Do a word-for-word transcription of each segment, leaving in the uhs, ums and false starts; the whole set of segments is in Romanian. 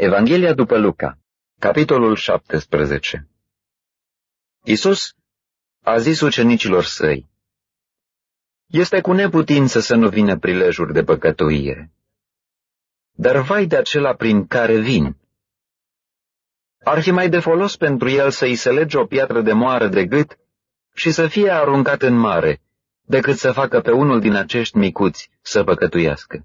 Evanghelia după Luca, capitolul șaptesprezece. Iisus a zis ucenicilor săi: Este cu neputință să nu vină prilejuri de păcătuire, dar vai de acela prin care vin. Ar fi mai de folos pentru el să-i se lege o piatră de moară de gât și să fie aruncat în mare, decât să facă pe unul din acești micuți să păcătuiască.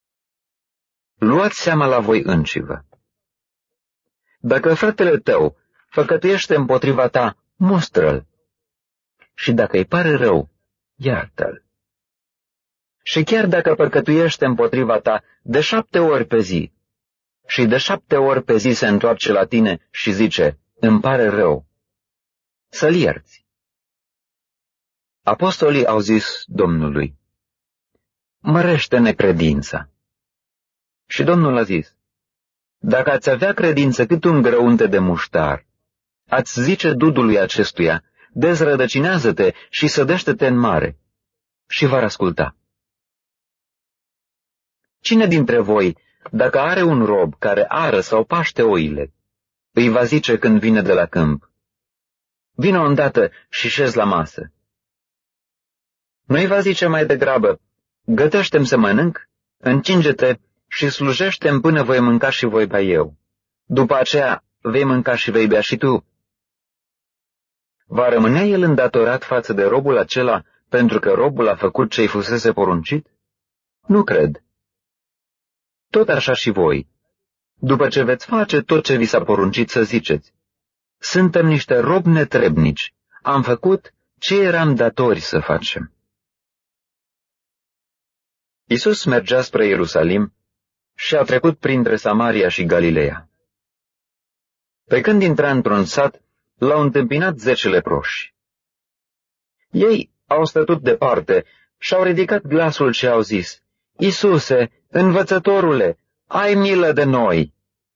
Luați seama la voi înșivă. Dacă fratele tău făcătuiește împotriva ta, mustră-l. Și dacă îi pare rău, iartă-l. Și chiar dacă păcătuiește împotriva ta de șapte ori pe zi, și de șapte ori pe zi se întoarce la tine și zice, îmi pare rău, să-l ierți. Apostolii au zis Domnului, mărește-ne credința. Și Domnul a zis, dacă ați avea credință cât un grăunte de muștar, ați zice dudului acestuia, dezrădăcinează-te și sădește-te în mare, și v-ar asculta. Cine dintre voi, dacă are un rob care ară sau paște oile, îi va zice când vine de la câmp, vină îndată și șezi la masă? Nu-i va zice mai degrabă, gătește-mi să mănânc, încinge-te și slujește-mi până voi mânca și voi bea eu. După aceea vei mânca și vei bea și tu. Va rămâne el îndatorat față de robul acela pentru că robul a făcut ce-i fusese poruncit? Nu cred. Tot așa și voi, după ce veți face tot ce vi s-a poruncit să ziceți, suntem niște robi netrebnici, am făcut ce eram datori să facem. Iisus mergea spre Ierusalim și a trecut printre Samaria și Galileea. Pe când intra într-un sat, l-au întâmpinat zece leproși. Ei au stătut departe și au ridicat glasul și au zis, Iisuse, învățătorule, ai milă de noi!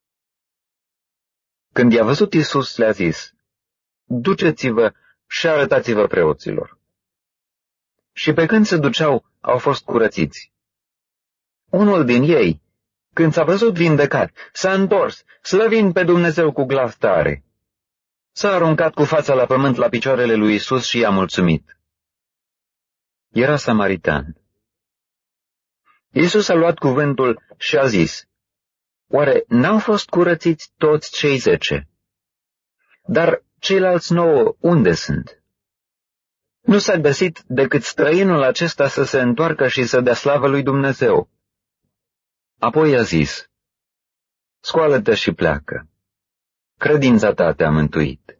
Când i-a văzut Iisus, le-a zis, duceți-vă și arătați-vă preoților. Și pe când se duceau, au fost curățiți. Unul din ei, când s-a văzut vindecat, s-a întors, slăvind pe Dumnezeu cu glas tare. S-a aruncat cu fața la pământ la picioarele lui Iisus și i-a mulțumit. Era samaritan. Iisus a luat cuvântul și a zis, oare n-au fost curățiți toți cei zece? Dar ceilalți nouă unde sunt? Nu s-a găsit decât străinul acesta să se întoarcă și să dea slavă lui Dumnezeu. Apoi a zis, scoală-te și pleacă. Credința ta te-a mântuit.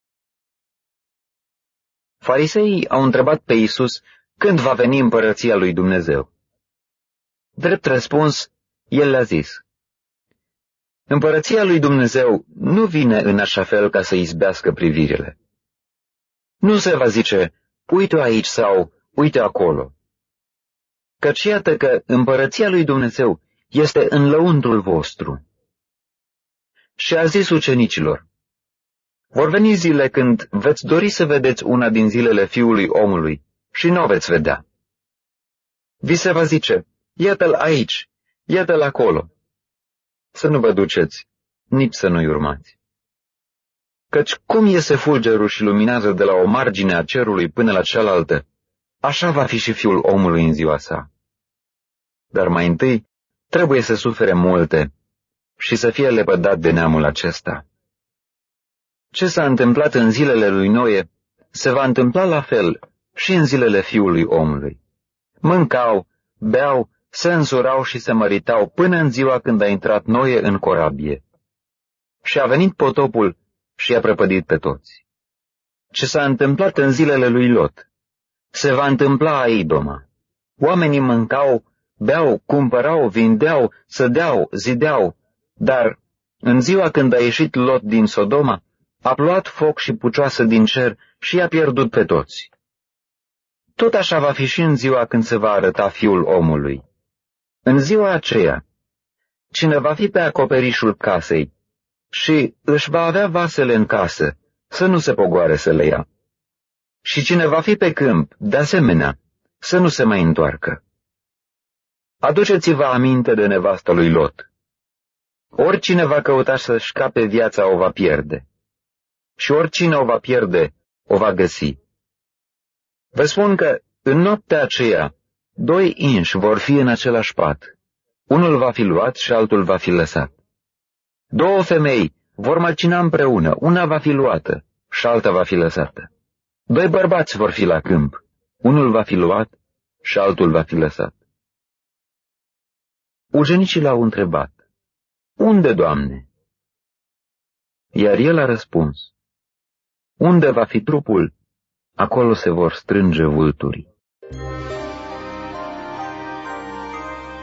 Fariseii au întrebat pe Iisus când va veni împărăția lui Dumnezeu. Drept răspuns, el le-a zis, împărăția lui Dumnezeu nu vine în așa fel ca să izbească privirile. Nu se va zice, uite aici sau uite acolo. Căci iată că împărăția lui Dumnezeu este în lăuntrul vostru. Și a zis ucenicilor, vor veni zile când veți dori să vedeți una din zilele Fiului omului și nu o veți vedea. Vi se va zice, iată-l aici, iată-l acolo. Să nu vă duceți, nici să nu-i urmați. Căci cum iese fulgerul și luminează de la o margine a cerului până la cealaltă, așa va fi și Fiul omului în ziua sa. Dar mai întâi trebuie să sufere multe și să fie lepădat de neamul acesta. Ce s-a întâmplat în zilele lui Noe se va întâmpla la fel și în zilele Fiului omului. Mâncau, beau, se însurau și se măritau până în ziua când a intrat Noe în corabie. Și a venit potopul și i-a prăpădit pe toți. Ce s-a întâmplat în zilele lui Lot se va întâmpla a Idoma. Oamenii mâncau, beau, cumpărau, vindeau, sădeau, zideau, dar în ziua când a ieșit Lot din Sodoma, a plouat foc și pucioasă din cer și i-a pierdut pe toți. Tot așa va fi și în ziua când se va arăta Fiul omului. În ziua aceea, cine va fi pe acoperișul casei și își va avea vasele în casă, să nu se pogoare să le ia. Și cine va fi pe câmp, de asemenea, să nu se mai întoarcă. Aduceți-vă aminte de nevasta lui Lot. Oricine va căuta să-și scape viața o va pierde, și oricine o va pierde o va găsi. Vă spun că în noaptea aceea doi inși vor fi în același pat. Unul va fi luat și altul va fi lăsat. Două femei vor măcina împreună, una va fi luată și alta va fi lăsată. Doi bărbați vor fi la câmp, unul va fi luat și altul va fi lăsat. Ucenicii l-au întrebat, Unde, Doamne? Iar el a răspuns, Unde va fi trupul, acolo se vor strânge vulturii.